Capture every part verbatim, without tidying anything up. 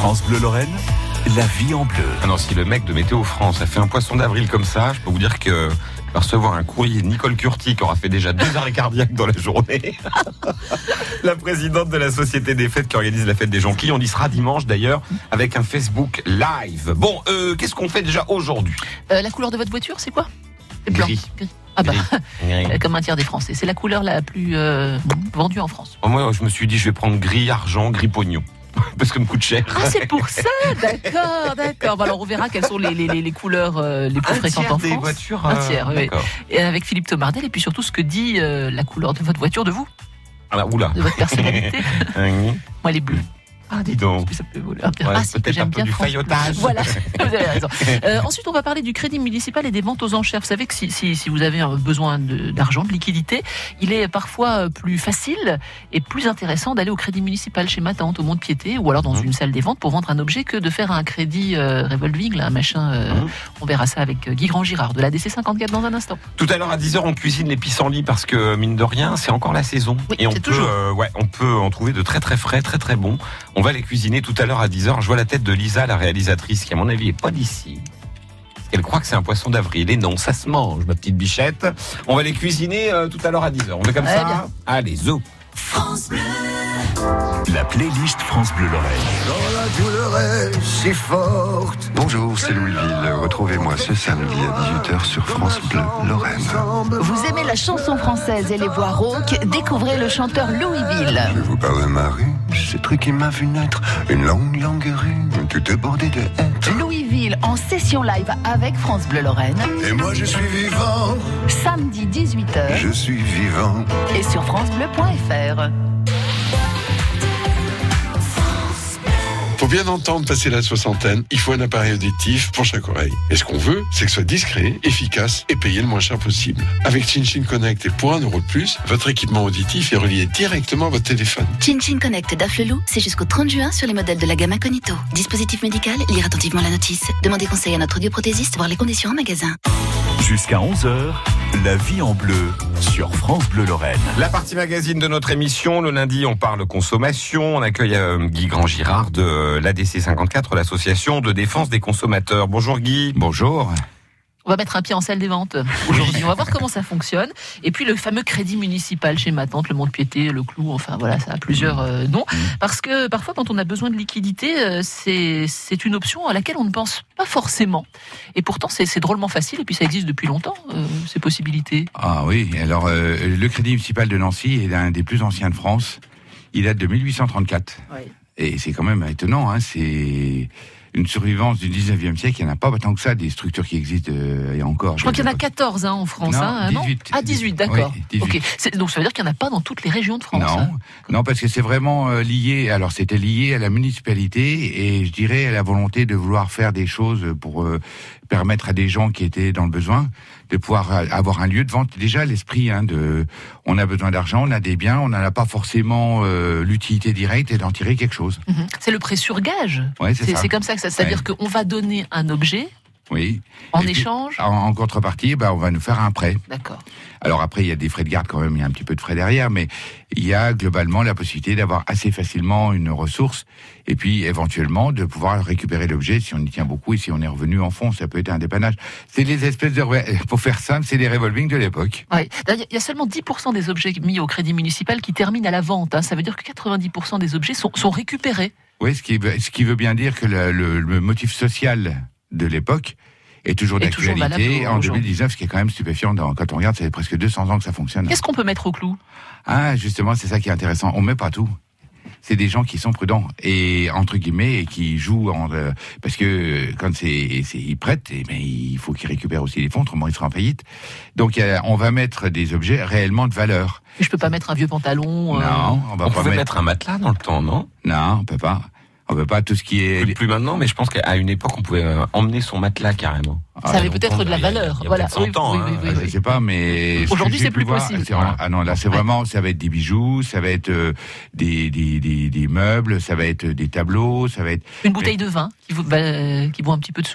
France Bleu Lorraine, la vie en bleu. Ah non, si le mec de Météo France a fait un poisson d'avril comme ça, je peux vous dire que va recevoir un courrier de Nicole Curti qui aura fait déjà deux arrêts cardiaques dans la journée. La présidente de la Société des Fêtes qui organise la fête des Jonquilles. On y sera dimanche d'ailleurs avec un Facebook live. Bon, euh, qu'est-ce qu'on fait déjà aujourd'hui ? euh, La couleur de votre voiture, c'est quoi ? C'est blanc. Gris. Gris. Ah bah, Gris. comme un tiers des Français. C'est la couleur la plus euh, vendue en France. Moi, je me suis dit, je vais prendre gris, argent, gris, pognon. Parce que ça me coûte cher. Ah, c'est pour ça, d'accord, d'accord. Bon, alors on verra quelles sont les, les, les couleurs euh, les plus Un fréquentes tiers en des France. voitures, Un euh, tiers, oui. d'accord. Et avec Philippe Thomardel, et puis surtout ce que dit euh, la couleur de votre voiture de vous, Ah là, oula. de votre personnalité. Moi, les bleus. Ah, dis donc. Ça peut vouloir dire. Ouais, Ah, si, que peut-être j'aime un peu bien du France. faillotage. Voilà, vous avez raison. Euh, ensuite, on va parler du crédit municipal et des ventes aux enchères. Vous savez que si, si, si vous avez un besoin de, d'argent, de liquidité, il est parfois plus facile et plus intéressant d'aller au crédit municipal chez ma tante, au Mont-de-Piété, ou alors dans mmh. une salle des ventes pour vendre un objet que de faire un crédit euh, revolving, là, un machin. Euh, mmh. On verra ça avec Guy Grand-Girard de l'A D C cinquante-quatre dans un instant. Tout à l'heure à dix heures, on cuisine les pissenlits parce que, mine de rien, c'est encore la saison. Oui, et on c'est peut, toujours. Euh, ouais, on peut en trouver de très très frais, très très bons. On va les cuisiner tout à l'heure à dix heures. Je vois la tête de Lisa, la réalisatrice, qui à mon avis est pas d'ici. Elle croit que c'est un poisson d'avril. Et non, ça se mange, ma petite bichette. On va les cuisiner euh, tout à l'heure à dix heures. On fait comme ouais, ça bien. Allez, zo. France Bleu. La playlist France Bleu Lorraine. Quand la douleur est si forte. Bonjour, c'est Louisville. Retrouvez-moi ce samedi à dix-huit heures sur France Bleu Lorraine. Vous aimez la chanson française et les voix rauques ? Découvrez le chanteur Louisville. Je vous parle de ma rue, ce truc qui m'a vu naître. Une longue, longue rue, toute bordée de hêtres. Louisville en session live avec France Bleu Lorraine. Et moi je suis vivant. Samedi dix-huit heures. Je suis vivant. Et sur francebleu point fr. Pour bien entendre passer la soixantaine, il faut un appareil auditif pour chaque oreille. Et ce qu'on veut, c'est que ce soit discret, efficace et payé le moins cher possible. Avec ChinChin Connect et pour un euro de plus, votre équipement auditif est relié directement à votre téléphone. ChinChin Connect d'Afflelou, c'est jusqu'au trente juin sur les modèles de la gamme Incognito. Dispositif médical, lire attentivement la notice. Demandez conseil à notre audioprothésiste, voir les conditions en magasin. Jusqu'à onze heures, la vie en bleu sur France Bleu Lorraine. La partie magazine de notre émission. Le lundi, on parle consommation. On accueille euh, Guy Grand-Girard de euh, l'A D C cinquante-quatre, l'association de défense des consommateurs. Bonjour Guy. Bonjour. On va mettre un pied en salle des ventes aujourd'hui. On va voir comment ça fonctionne. Et puis le fameux crédit municipal chez ma tante, le Mont-de-Piété, le Clou, enfin voilà, ça a plusieurs euh, noms. Parce que parfois, quand on a besoin de liquidité, euh, c'est, c'est une option à laquelle on ne pense pas forcément. Et pourtant, c'est, c'est drôlement facile. Et puis ça existe depuis longtemps, euh, ces possibilités. Ah oui, alors euh, le crédit municipal de Nancy est l'un des plus anciens de France. Il date de mille huit cent trente-quatre. Oui. Et c'est quand même étonnant, hein, c'est une survivance du dix-neuvième siècle. Il n'y en a pas tant que ça, des structures qui existent euh, et encore. Je crois qu'il y en a quatorze hein, en France. Non, hein, dix-huit. Non ah, dix-huit, d'accord. Oui, dix-huit. Okay. C'est, donc ça veut dire qu'il n'y en a pas dans toutes les régions de France. Non, hein. non, parce que c'est vraiment euh, lié. Alors c'était lié à la municipalité et je dirais à la volonté de vouloir faire des choses pour euh, permettre à des gens qui étaient dans le besoin de pouvoir avoir un lieu de vente. Déjà l'esprit hein, de, on a besoin d'argent, on a des biens, on n'en a pas forcément euh, l'utilité directe et d'en tirer quelque chose. Mmh. C'est le prêt sur gage. Ouais, c'est, c'est, ça. c'est comme ça que ça. C'est-à-dire ouais. qu'on va donner un objet. Oui. En et échange puis, en, en contrepartie, bah, on va nous faire un prêt. D'accord. Alors après, il y a des frais de garde quand même, il y a un petit peu de frais derrière, mais il y a globalement la possibilité d'avoir assez facilement une ressource et puis éventuellement de pouvoir récupérer l'objet si on y tient beaucoup et si on est revenu en fond, ça peut être un dépannage. C'est les espèces de... Pour faire simple, c'est les revolving de l'époque. Oui. Il y a seulement dix pour cent des objets mis au crédit municipal qui terminent à la vente. Hein. Ça veut dire que quatre-vingt-dix pour cent des objets sont, sont récupérés. Oui, ce qui, ce qui veut bien dire que le, le, le motif social de l'époque est toujours est d'actualité toujours en deux mille dix-neuf, ce qui est quand même stupéfiant. Dans, quand on regarde, ça fait presque deux cents ans que ça fonctionne. Qu'est-ce qu'on peut mettre au clou ? Ah, justement, c'est ça qui est intéressant. On met pas tout. C'est des gens qui sont prudents et entre guillemets et qui jouent en, euh, parce que quand c'est, c'est ils prêtent, et ben il faut qu'ils récupèrent aussi les fonds, autrement ils seront en faillite. Donc euh, on va mettre des objets réellement de valeur. Mais je peux pas mettre un vieux pantalon. Euh... Non, on va on pas pouvait mettre... mettre un matelas dans le temps, non ? Non, on peut pas. On peut pas tout ce qui est... Plus, plus maintenant, mais je pense qu'à une époque, on pouvait euh, emmener son matelas carrément. Ça ah, avait peut-être de la valeur. Il y a, il y a voilà. cent ans. Oui, oui, oui, hein. oui, Je sais pas, mais... Aujourd'hui, c'est plus voir, possible. C'est vraiment... Ah non, là, c'est vraiment... Ça va être des bijoux, ça va être euh, des, des, des, des meubles, ça va être des tableaux, ça va être... Une bouteille de vin qui vaut, bah, qui vaut un petit peu de sous.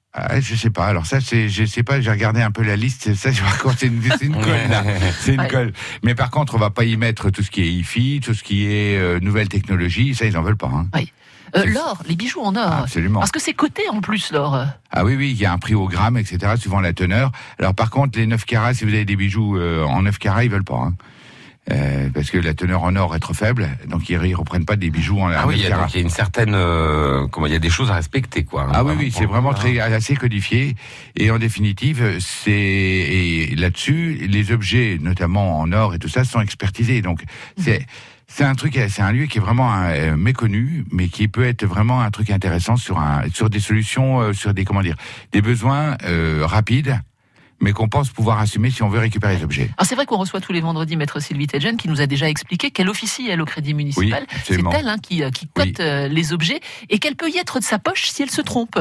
Ah, je sais pas. Alors ça, c'est, je sais pas. J'ai regardé un peu la liste. Ça, par contre, c'est une, c'est une colle là. C'est une ouais. colle. Mais par contre, on va pas y mettre tout ce qui est I F I, tout ce qui est euh, nouvelles technologies. Ça, ils en veulent pas. Hein. Oui. Euh, l'or, les bijoux en or. Absolument. Parce que c'est coté en plus l'or. Ah oui, oui, il y a un prix au gramme, et cetera. Suivant la teneur. Alors par contre, les neuf carats, si vous avez des bijoux euh, en neuf carats, ils veulent pas. Hein. Euh, parce que la teneur en or est trop faible, donc ils, ils reprennent pas des bijoux en. Ah oui, il y a, donc il y a une certaine, euh, comment, il y a des choses à respecter, quoi. Hein, ah oui, oui, c'est vraiment très assez codifié. Et en définitive, c'est et là-dessus, les objets, notamment en or et tout ça, sont expertisés. Donc c'est c'est un truc, c'est un lieu qui est vraiment euh, méconnu, mais qui peut être vraiment un truc intéressant sur un sur des solutions, euh, sur des comment dire, des besoins euh, rapides, mais qu'on pense pouvoir assumer si on veut récupérer les objets. Alors c'est vrai qu'on reçoit tous les vendredis Maître Sylvie Tedjen qui nous a déjà expliqué qu'elle officie elle au Crédit Municipal. Oui, c'est elle hein, qui, qui cote oui. euh, les objets et qu'elle peut y être de sa poche si elle se trompe.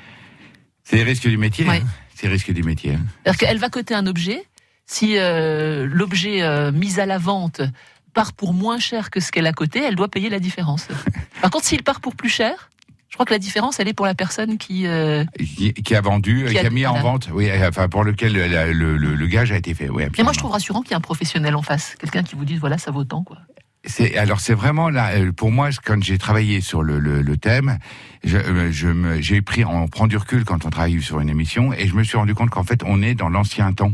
C'est les risques du métier. Ouais. Hein. C'est les risques du métier. Hein. C'est-à-dire qu'elle va coter un objet. Si euh, l'objet euh, mis à la vente part pour moins cher que ce qu'elle a coté, elle doit payer la différence. Par contre, s'il part pour plus cher, je crois que la différence, elle est pour la personne qui... Euh, qui, qui a vendu, qui, qui a, a mis voilà. en vente, oui, enfin pour lequel le, le, le, le gage a été fait. Oui, et moi, je trouve rassurant qu'il y ait un professionnel en face, quelqu'un qui vous dise, voilà, ça vaut tant, quoi. C'est, alors c'est vraiment là, pour moi, quand j'ai travaillé sur le, le, le thème, je, je me, j'ai pris, on prend du recul quand on travaille sur une émission, et je me suis rendu compte qu'en fait, on est dans l'ancien temps.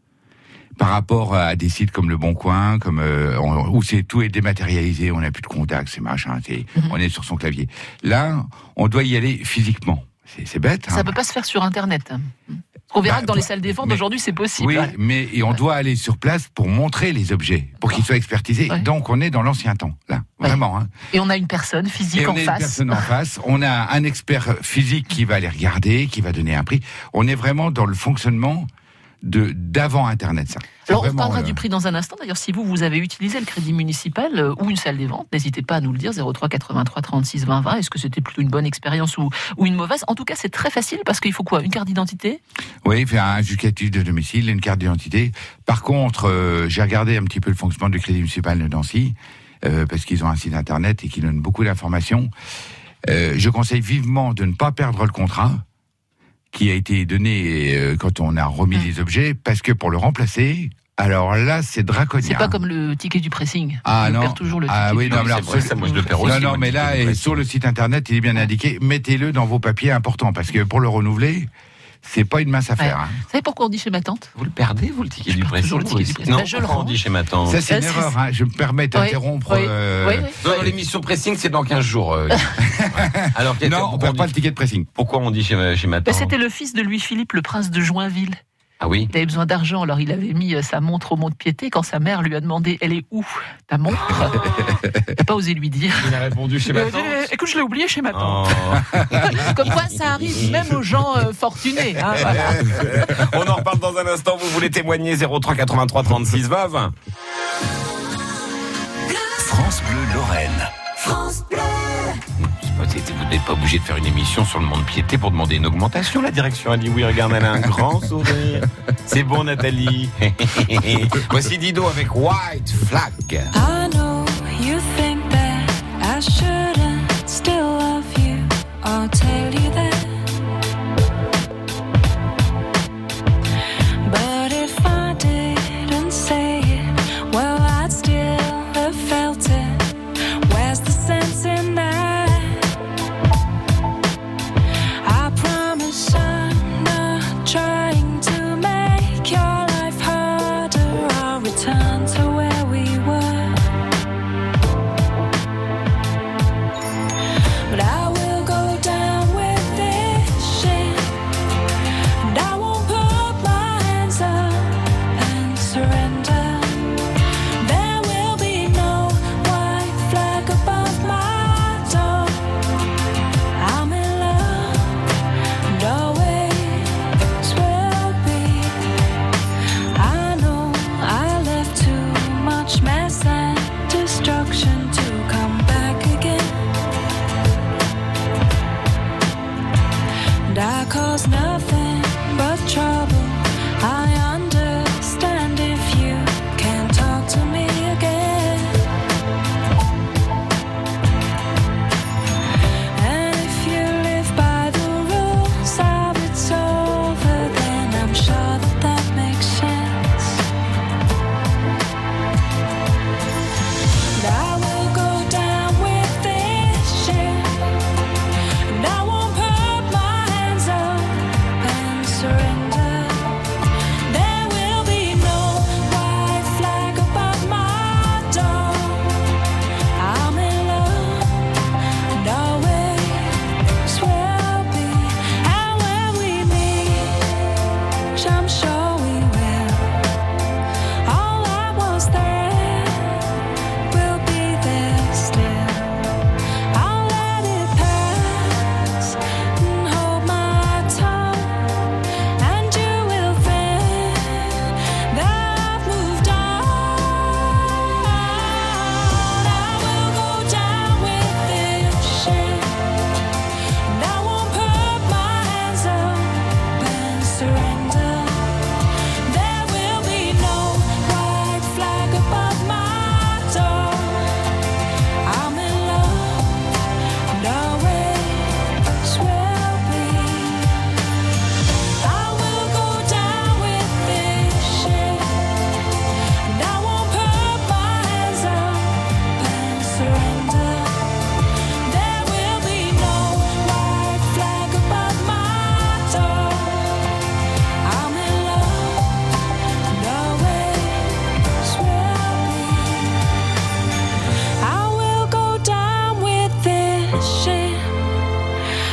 Par rapport à des sites comme Le Bon Coin, comme euh, on, où c'est tout est dématérialisé, on n'a plus de contact, c'est machin, c'est, mm-hmm. on est sur son clavier. Là, on doit y aller physiquement. C'est, c'est bête. Ça hein. peut pas se faire sur Internet. On verra bah, que dans les salles des ventes aujourd'hui, c'est possible. Oui, ouais. mais et on ouais. doit aller sur place pour montrer les objets, pour qu'ils soient expertisés. Ouais. Donc on est dans l'ancien temps, là, ouais. vraiment. Hein. Et on a une personne physique et en on face. On a une personne en face. On a un expert physique qui va les regarder, qui va donner un prix. On est vraiment dans le fonctionnement de d'avant Internet, ça. C'est Alors, on parlera euh... du prix dans un instant. D'ailleurs, si vous, vous avez utilisé le Crédit Municipal euh, ou une salle des ventes, n'hésitez pas à nous le dire, zéro trois quatre-vingt-trois trente-six vingt vingt. Est-ce que c'était plutôt une bonne expérience ou, ou une mauvaise? En tout cas, c'est très facile parce qu'il faut quoi? Une carte d'identité? Oui, il faut un justificatif de domicile, une carte d'identité. Par contre, euh, j'ai regardé un petit peu le fonctionnement du Crédit Municipal de Nancy, euh, parce qu'ils ont un site internet et qui donne beaucoup d'informations. Euh, je conseille vivement de ne pas perdre le contrat qui a été donné euh, quand on a remis mmh. les objets, parce que pour le remplacer, alors là, c'est draconien. C'est pas comme le ticket du pressing. Ah on non. perd toujours le ticket. Ah oui, non, mais c'est vrai, ça, moi je le perds aussi. Non, non, mais là, et sur le site internet, il est bien indiqué. Mettez-le dans vos papiers importants, parce que pour le renouveler, c'est pas une mince affaire. Ouais. Hein. Vous savez pourquoi on dit chez ma tante? Vous le perdez, vous, le ticket je du pressing? Le ticket du pressing. Non, bah, je le rends. On dit chez ma tante. Ça, c'est une erreur. Hein. Je me permets d'interrompre. Oui, euh... oui, oui, non, non, l'émission pressing, c'est dans quinze jours. Euh... Alors, non, on perd pas le ticket de pressing. Pourquoi on dit chez ma, chez ma tante? bah, C'était le fils de Louis-Philippe, le prince de Joinville. Ah oui. Il avait besoin d'argent, alors il avait mis sa montre au mont-de-piété. Quand sa mère lui a demandé, elle est où ta montre? Il n'a pas osé lui dire. Il a répondu chez ma tante. Euh, écoute, je l'ai oublié chez ma tante. Oh. Comme quoi, ça arrive même aux gens euh, fortunés. Hein, voilà. On en reparle dans un instant. Vous voulez témoigner? Zéro trois quatre-vingt-trois trente-six vingt vingt. France Bleu Lorraine. France Bleu. Vous n'êtes pas obligé de faire une émission sur le mont-de-piété pour demander une augmentation. La direction a dit oui, regarde, elle a un grand sourire. C'est bon, Nathalie. Voici Dido avec White Flag. I know you think that I shouldn't still love you. I'll tell you that. But if I didn't say it, well, I'd still have felt it. Where's the sense in that? Trying to make your life harder, I'll return to where we were. But I will go down with this shit, and I won't put my hands up and surrender. There will be no white flag above my door. I'm in love, and always mess and destruction to come back again. And I cause nothing but trouble. I understand if you can't talk to me again. And if you live by the rules, I would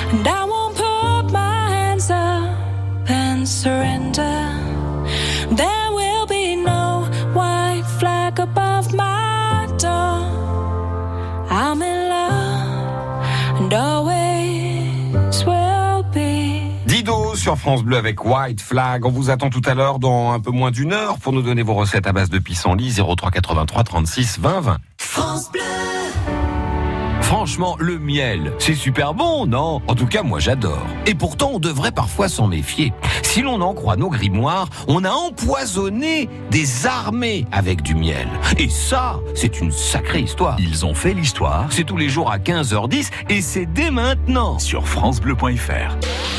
and I won't put my hands up and surrender. There will be no white flag above my door. I'm in love and always will be. Dido sur France Bleu avec White Flag. On vous attend tout à l'heure dans un peu moins d'une heure pour nous donner vos recettes à base de pissenlit. zéro trois quatre-vingt-trois trente-six vingt vingt. France Bleu. Franchement, le miel, c'est super bon, non? En tout cas, moi j'adore. Et pourtant, on devrait parfois s'en méfier. Si l'on en croit nos grimoires, on a empoisonné des armées avec du miel. Et ça, c'est une sacrée histoire. Ils ont fait l'histoire. C'est tous les jours à quinze heures dix et c'est dès maintenant. Sur francebleu point f r.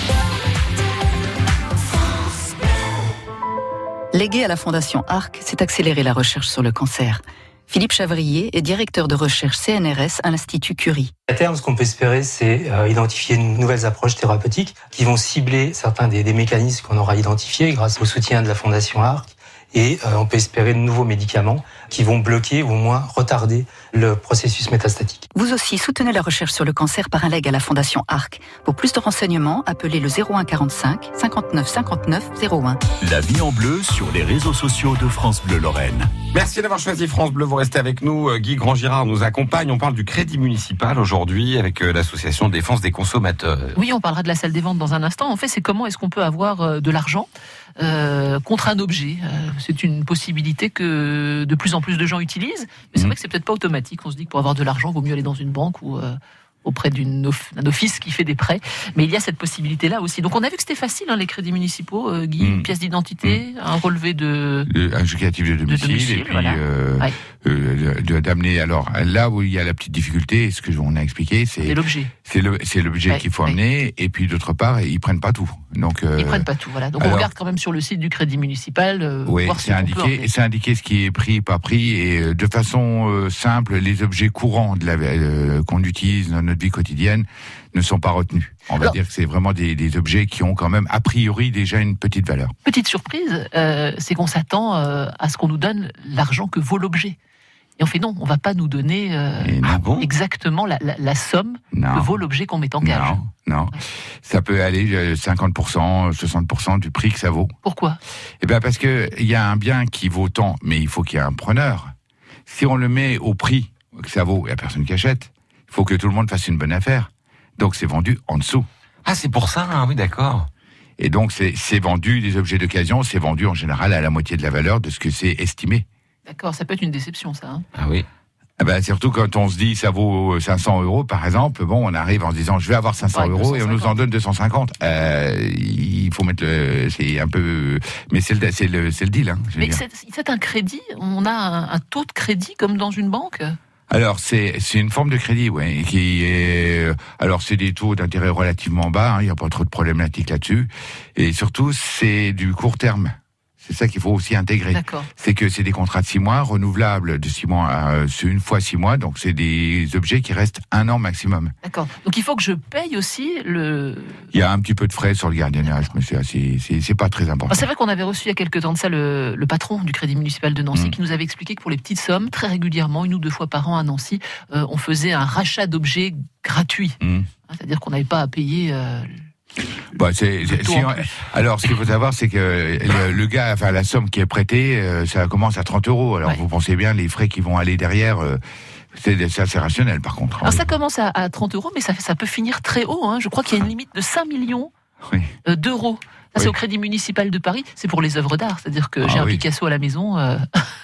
Léguer à la Fondation Arc, c'est accélérer la recherche sur le cancer. Philippe Chavrier est directeur de recherche C N R S à l'Institut Curie. À terme, ce qu'on peut espérer, c'est euh, identifier de nouvelles approches thérapeutiques qui vont cibler certains des, des mécanismes qu'on aura identifiés grâce au soutien de la Fondation Arc. Et euh, on peut espérer de nouveaux médicaments qui vont bloquer ou au moins retarder le processus métastatique. Vous aussi soutenez la recherche sur le cancer par un leg à la Fondation Arc. Pour plus de renseignements, appelez le zéro un quarante-cinq cinquante-neuf cinquante-neuf zéro un. La vie en bleu sur les réseaux sociaux de France Bleu Lorraine. Merci d'avoir choisi France Bleu. Vous restez avec nous. Guy Grand-Girard nous accompagne. On parle du crédit municipal aujourd'hui avec l'association de défense des consommateurs. Oui, on parlera de la salle des ventes dans un instant. En fait, c'est comment est-ce qu'on peut avoir de l'argent euh, contre un objet. Euh, c'est une possibilité que de plus en plus de gens utilisent. Mais c'est mmh. vrai que c'est peut-être pas automatique. On se dit que pour avoir de l'argent, il vaut mieux aller dans une banque ou euh, auprès d'une off- d'un office qui fait des prêts. Mais il y a cette possibilité-là aussi. Donc on a vu que c'était facile, hein, les crédits municipaux. Euh, Guy, mmh. une pièce d'identité, mmh. un relevé de... Le, un justificatif de domicile, de domicile et puis voilà. euh, ouais. euh, de, d'amener... Alors là où il y a la petite difficulté, ce que on a expliqué, c'est... C'est l'objet. C'est, le, c'est l'objet ouais, qu'il faut ouais. amener, et puis d'autre part, ils prennent pas tout. Donc, euh, ils prennent pas tout, voilà. Donc alors, on regarde quand même sur le site du crédit municipal. Euh, oui, voir c'est si indiqué, c'est indiqué ce qui est pris, pas pris, et de façon euh, simple, les objets courants de la, euh, qu'on utilise dans notre vie quotidienne ne sont pas retenus. On va Alors, dire que c'est vraiment des, des objets qui ont quand même a priori déjà une petite valeur. Petite surprise, euh, c'est qu'on s'attend euh, à ce qu'on nous donne l'argent que vaut l'objet. Et on fait non, on va pas nous donner euh, ah bon exactement la, la, la somme non. que vaut l'objet qu'on met en gage. Non, non. Ça peut aller cinquante pour cent, soixante pour cent du prix que ça vaut. Pourquoi ? Eh bien parce que il y a un bien qui vaut tant, mais il faut qu'il y ait un preneur. Si on le met au prix que ça vaut, il n'y a personne qui achète. Il faut que tout le monde fasse une bonne affaire. Donc c'est vendu en dessous. Ah, c'est pour ça, hein, oui, d'accord. Et donc c'est, c'est vendu, des objets d'occasion, c'est vendu en général à la moitié de la valeur de ce que c'est estimé. D'accord, ça peut être une déception, ça. Hein. Ah oui. Ah ben, surtout quand on se dit ça vaut cinq cents euros, par exemple, bon, on arrive en se disant je vais avoir cinq cents euros et on nous en donne deux cent cinquante. Euh, il faut mettre le, c'est un peu, mais c'est le, c'est le, c'est le deal. Hein, mais c'est, c'est un crédit, on a un, un taux de crédit comme dans une banque ? Alors c'est c'est une forme de crédit, ouais, qui est alors c'est des taux d'intérêt relativement bas, il hein, n'y a pas trop de problématiques là-dessus, et surtout c'est du court terme. C'est ça qu'il faut aussi intégrer. D'accord. C'est que c'est des contrats de six mois, renouvelables de six mois, euh, c'est une fois six mois, donc c'est des objets qui restent un an maximum. D'accord. Donc il faut que je paye aussi le... Il y a un petit peu de frais sur le gardiennage, mais c'est, assez, c'est, c'est pas très important. C'est vrai qu'on avait reçu il y a quelques temps de ça le, le patron du Crédit Municipal de Nancy mmh. qui nous avait expliqué que pour les petites sommes, très régulièrement, une ou deux fois par an à Nancy, euh, on faisait un rachat d'objets gratuit. Mmh. C'est-à-dire qu'on n'avait pas à payer... Euh, Bah, c'est, c'est, si on, alors, ce qu'il faut savoir, c'est que le, le gars, enfin, la somme qui est prêtée, euh, ça commence à trente euros. Alors, ouais. vous pensez bien, les frais qui vont aller derrière, euh, c'est, c'est assez rationnel, par contre. Alors, ça commence à, à trente euros, mais ça, ça peut finir très haut, hein. Je crois qu'il y a une limite de cinq millions oui. euh, d'euros. Ça, oui. c'est au Crédit Municipal de Paris. C'est pour les œuvres d'art. C'est-à-dire que ah, j'ai un oui. Picasso à la maison, euh...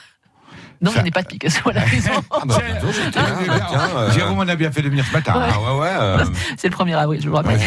Non, ça... je n'ai pas de Picasso à la maison. Ah bah, euh... Jérôme en a bien fait de venir ce matin. Ouais. Ah ouais, ouais. Euh... C'est le premier avril, je vous rappelle.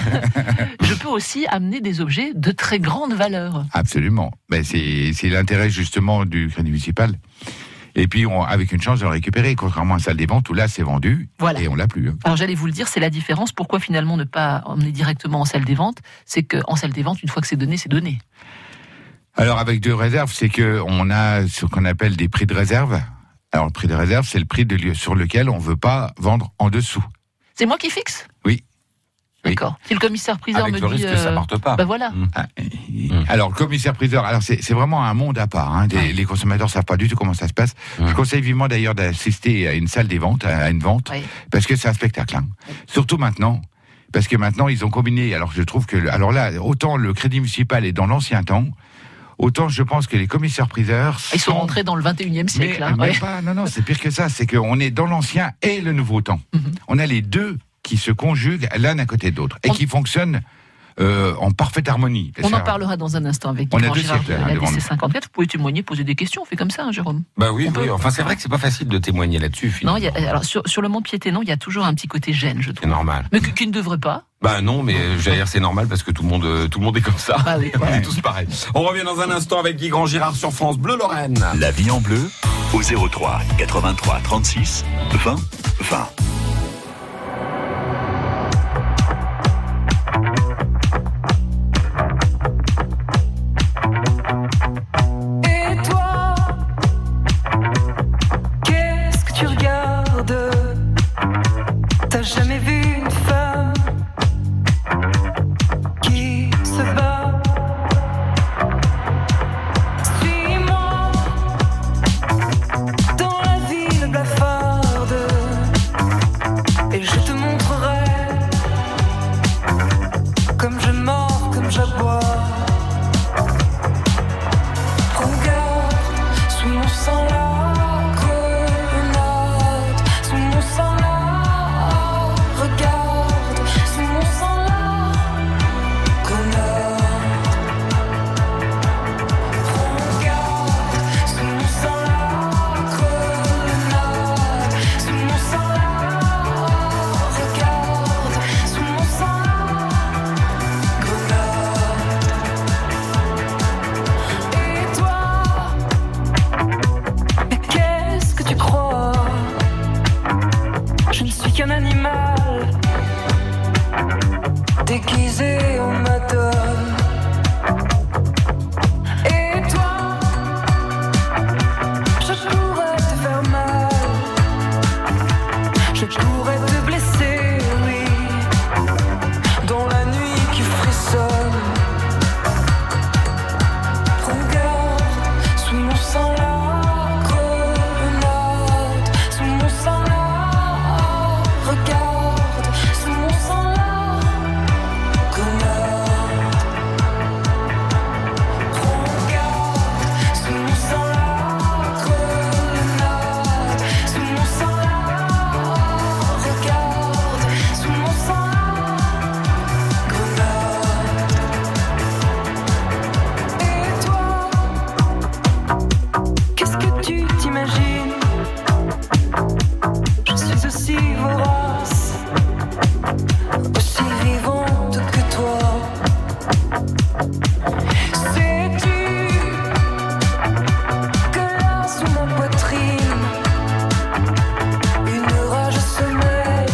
Je peux aussi amener des objets de très grande valeur. Absolument. Ben, c'est, c'est l'intérêt justement du Crédit Municipal. Et puis, on, avec une chance de le récupérer, contrairement à la salle des ventes où là, c'est vendu voilà. et on l'a plus. Hein. Alors, j'allais vous le dire, c'est la différence. Pourquoi finalement ne pas emmener directement en salle des ventes ? C'est qu'en salle des ventes, une fois que c'est donné, c'est donné. Alors avec deux réserves, c'est que on a ce qu'on appelle des prix de réserve. Alors le prix de réserve, c'est le prix de lieu sur lequel on veut pas vendre en dessous. C'est moi qui fixe ? Oui. D'accord. Si le commissaire-priseur avec me le dit... risque euh... que ça parte pas. Ben voilà. Mmh. Ah, mmh. Alors le commissaire-priseur, alors c'est, c'est vraiment un monde à part. Hein. Des, les consommateurs savent pas du tout comment ça se passe. Mmh. Je conseille vivement d'ailleurs d'assister à une salle des ventes, à une vente, oui. parce que c'est un spectacle. Hein. Oui. Surtout maintenant. Parce que maintenant, ils ont combiné. Alors, je trouve que, alors là, autant le crédit municipal est dans l'ancien temps, autant je pense que les commissaires-priseurs Ils sont rentrés dans le vingt et unième siècle. Mais, hein, mais ouais. pas, non, non, c'est pire que ça. C'est qu'on est dans l'ancien et le nouveau temps. Mm-hmm. On a les deux qui se conjuguent l'un à côté de l'autre et On... qui fonctionnent Euh, en parfaite harmonie. On ça, en parlera dans un instant avec Guy Girard de la D C cinquante-quatre. Vous pouvez témoigner, poser des questions. On fait comme ça, hein, Jérôme. Bah oui, on oui. peut... Enfin, c'est vrai que c'est pas facile de témoigner là-dessus. Finalement. Non, il y a, alors sur, sur le mont Piéténon, il y a toujours un petit côté gêne, je trouve. C'est normal. Mais qui ne devrait pas. Bah non, mais j'allais dire c'est normal parce que tout le monde, tout le monde est comme ça. Ah oui, on ouais. est tous pareils. On revient dans un instant avec Guy Girard sur France Bleu Lorraine. La vie en bleu au zéro trois quatre-vingt-trois trente-six vingt vingt. Jamais vu une femme qui se bat. Suis-moi dans la ville blafarde et je te montrerai comme je mords, comme j'aboie. Regarde sous mon sang la grenade, sous mon sang la regarde, sous mon sang la grenade. Regarde, sous mon sang la grenade, sous mon sang la regarde, sous mon sang la grenade. Et toi, mais qu'est-ce que tu crois? Je ne suis qu'un animal déguisé en madone. Et toi, je pourrais te faire mal, je pourrais te blesser, oui, dans la nuit qui frissonne. Regarde, sous mon sang la grenade, sous mon sang la regarde, sous mon sang la grenade. Regarde, sous mon sang la grenade, sous mon sang la regarde, sous mon sang la grenade. Et toi, qu'est-ce que tu t'imagines? Je suis aussi vorace, aussi vivante que toi. Sais-tu que là sous ma poitrine, une rage sommeille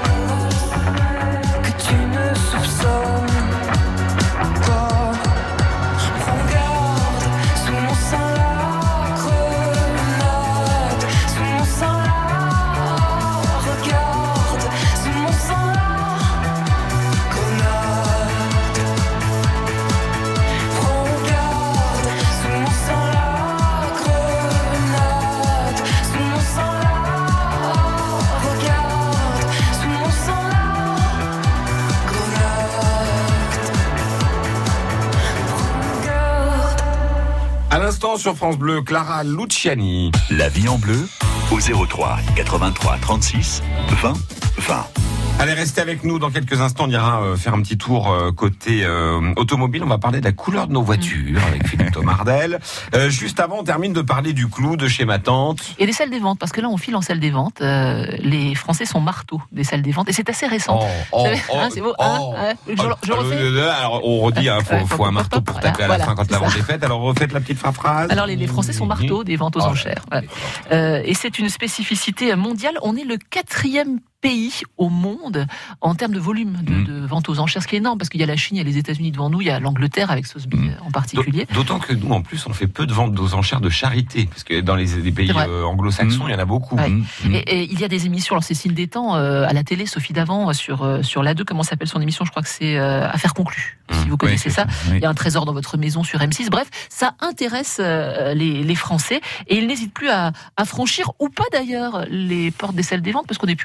que tu ne soupçonnes pas? Regarde, sous mon sang la grenade, sous mon sang la regarde, sous mon sang la grenade. Regarde, sous mon sang la grenade, sous mon sang la regarde, sous mon sang la grenade. Regarde. À l'instant sur France Bleu, Clara Luciani. La vie en bleu au zéro trois quatre-vingt-trois trente-six vingt vingt. Allez, restez avec nous. Dans quelques instants, on ira euh, faire un petit tour euh, côté euh, automobile. On va parler de la couleur de nos voitures avec Philippe Thomardel. Euh, juste avant, on termine de parler du clou de chez ma tante. Et des salles des ventes, parce que là, on file en salle des ventes. Euh, les Français sont marteaux des salles des ventes, et c'est assez récent. Oh, oh, savez, oh, hein, c'est beau. oh, hein, ouais. Je, je oh, refais. euh, alors, on redit, hein, faut, faut un marteau pour taper à la Voilà, fin quand c'est la vente ça. est faite. Alors, refaites la petite phrase. Alors, les, les Français sont marteaux des ventes aux Oh, enchères. Ouais. Euh, et c'est une spécificité mondiale. On est le quatrième pays au monde en termes de volume de, Mmh. de vente aux enchères, ce qui est énorme, parce qu'il y a la Chine, il y a les États-Unis devant nous, il y a l'Angleterre avec Sotheby Mmh. en particulier. D'autant que nous, en plus, on fait peu de ventes aux enchères de charité, parce que dans les, les pays C'est vrai. euh, anglo-saxons, Mmh. il y en a beaucoup. Ouais. Mmh. Et, et il y a des émissions, alors c'est Signe des temps, euh, à la télé, Sophie Davant, euh, sur, euh, sur l'A deux, comment s'appelle son émission? Je crois que c'est euh, Affaires conclues, si vous connaissez Oui, ça. c'est ça, oui. Il y a un trésor dans votre maison sur M six. Bref, ça intéresse euh, les, les Français, et ils n'hésitent plus à, à franchir, ou pas d'ailleurs, les portes des salles des ventes, parce qu'on n'est plus obligé aujourd'hui.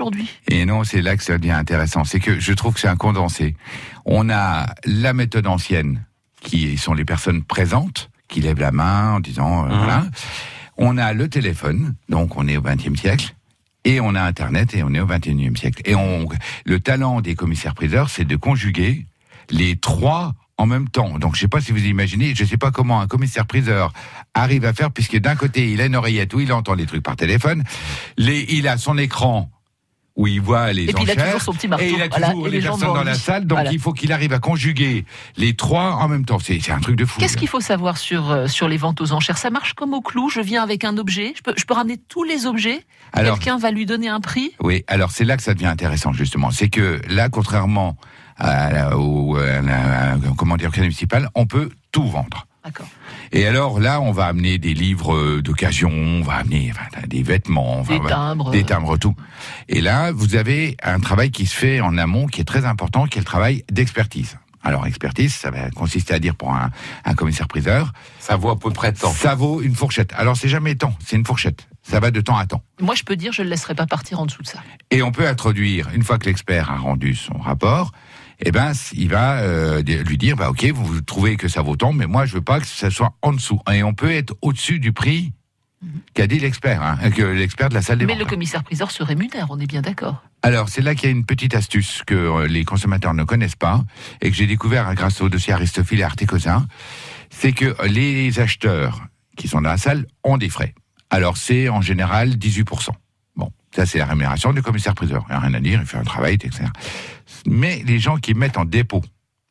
aujourd'hui. Et non, c'est là que ça devient intéressant. C'est que je trouve que c'est un condensé. On a la méthode ancienne, qui sont les personnes présentes, qui lèvent la main en disant, euh, mmh. voilà. On a le téléphone, donc on est au vingtième siècle. Et on a Internet et on est au vingt et unième siècle. Et on, le talent des commissaires-priseurs, c'est de conjuguer les trois en même temps. Donc je sais pas si vous imaginez, je sais pas comment un commissaire-priseur arrive à faire, puisque d'un côté il a une oreillette où il entend des trucs par téléphone, les, il a son écran où il voit les et puis enchères, il a toujours son petit marteau, et il a voilà, toujours et les, les personnes dans la salle, donc voilà. il faut qu'il arrive à conjuguer les trois en même temps. C'est, c'est un truc de fou. Qu'est-ce là. qu'il faut savoir sur, euh, sur les ventes aux enchères? Ça marche comme au clou, je viens avec un objet, je peux, je peux ramener tous les objets, alors, quelqu'un va lui donner un prix? Oui, alors c'est là que ça devient intéressant justement. C'est que là, contrairement à la, au, à la, à, comment dire, au crédit municipal, on peut tout vendre. D'accord. Et alors là, on va amener des livres d'occasion, on va amener enfin, des vêtements, des va, timbres, des timbres, tout. Et là, vous avez un travail qui se fait en amont, qui est très important, qui est le travail d'expertise. Alors, expertise, ça va consister à dire pour un, un commissaire-priseur, ça vaut à peu près temps. Ça vaut une fourchette. Alors, c'est jamais temps, c'est une fourchette. Ça va de temps à temps. Moi, je peux dire, je ne le laisserai pas partir en dessous de ça. Et on peut introduire, une fois que l'expert a rendu son rapport, eh ben, il va euh, lui dire, bah ok, vous, vous trouvez que ça vaut tant, mais moi je veux pas que ça soit en dessous. Et on peut être au-dessus du prix mmh. qu'a dit l'expert, hein, que l'expert de la salle des mais ventes. Mais le commissaire-priseur se rémunère, on est bien d'accord. Alors c'est là qu'il y a une petite astuce que euh, les consommateurs ne connaissent pas et que j'ai découvert grâce au dossier Aristophil et Artécosin, c'est que les acheteurs qui sont dans la salle ont des frais. Alors c'est en général dix-huit pour cent. Bon, ça c'est la rémunération du commissaire-priseur. Il n'y a rien à dire, il fait un travail, et cetera. Mais les gens qui mettent en dépôt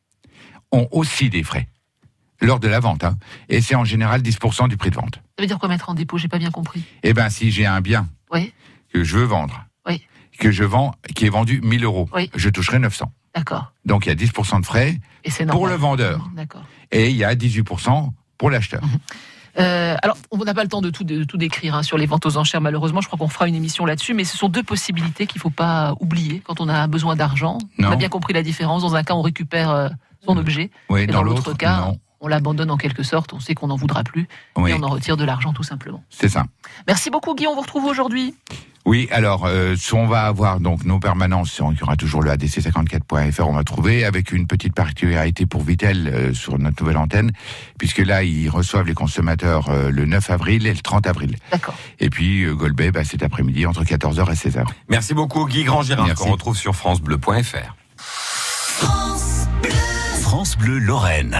ont aussi des frais lors de la vente, hein, et c'est en général dix pour cent du prix de vente. Ça veut dire quoi mettre en dépôt? J'ai pas bien compris. Eh ben, si j'ai un bien oui. que je veux vendre, oui. que je vends, qui est vendu mille euros, oui. je toucherai neuf cents. D'accord. Donc il y a dix pour cent de frais et c'est pour le vendeur. D'accord. Et il y a dix-huit pour cent pour l'acheteur. Mmh. Euh, alors, on n'a pas le temps de tout, de, de tout décrire hein, sur les ventes aux enchères, malheureusement. Je crois qu'on fera une émission là-dessus, mais ce sont deux possibilités qu'il ne faut pas oublier quand on a besoin d'argent. Non. On a bien compris la différence. Dans un cas, on récupère euh, son objet. Oui, et dans, dans l'autre, l'autre cas, non. on l'abandonne en quelque sorte. On sait qu'on n'en voudra plus. Oui. Et on en retire de l'argent, tout simplement. C'est ça. Merci beaucoup, Guy. On vous retrouve aujourd'hui. Oui, alors, euh, on va avoir donc nos permanences, il y aura toujours le A D C cinquante-quatre point F R, on va trouver, avec une petite particularité pour Vitel euh, sur notre nouvelle antenne, puisque là, ils reçoivent les consommateurs euh, le neuf avril et le trente avril. D'accord. Et puis, euh, Golbet, bah, cet après-midi, entre quatorze heures et seize heures. Merci beaucoup, Guy Grand-Girard, Merci. qu'on retrouve sur francebleu point F R. France Bleu, France Bleu Lorraine.